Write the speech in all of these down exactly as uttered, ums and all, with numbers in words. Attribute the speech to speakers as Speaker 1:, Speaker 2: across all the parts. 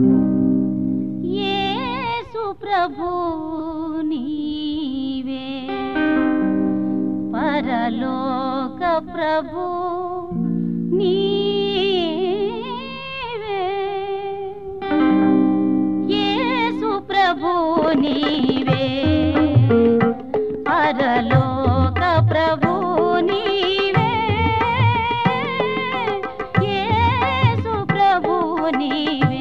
Speaker 1: యేసు ప్రభు నీవే పరలోక ప్రభు నీవే యేసు ప్రభు నీవే పరలోక ప్రభు నీవే యేసు ప్రభు నీవే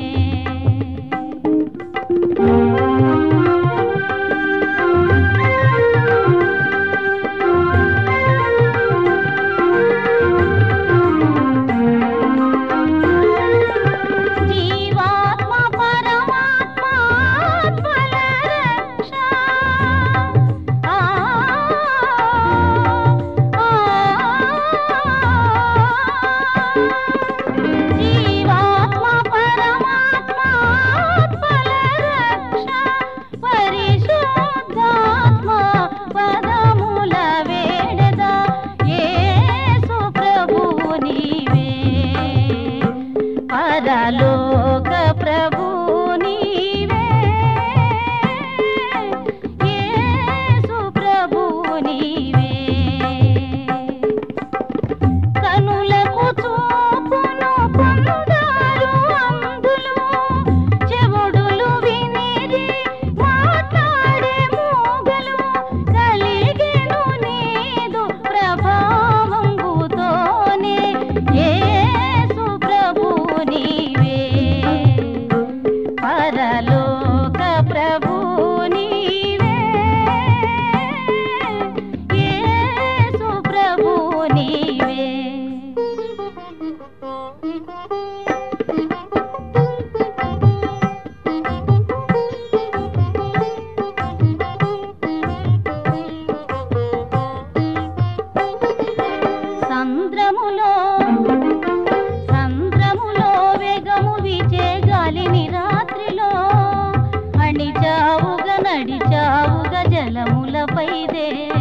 Speaker 1: పరలోక ప్రభు నీవే యేసు ప్రభు నీవే కనులకు చూపును పొందారు అందులు చెవుడులు వినిరి మాట్లాడే మూగలు కలిగెను నీదు ప్రభావంబుతోనే యేసు ప్రభు నీవే పరలోక ప్రభు నీవే యేసు ప్రభు నీవే సంద్రములో సంద్రములో వేగము వీచే గాలిని రాత్రిలో అణిచావుగా నడిచావుగా జలములపై దే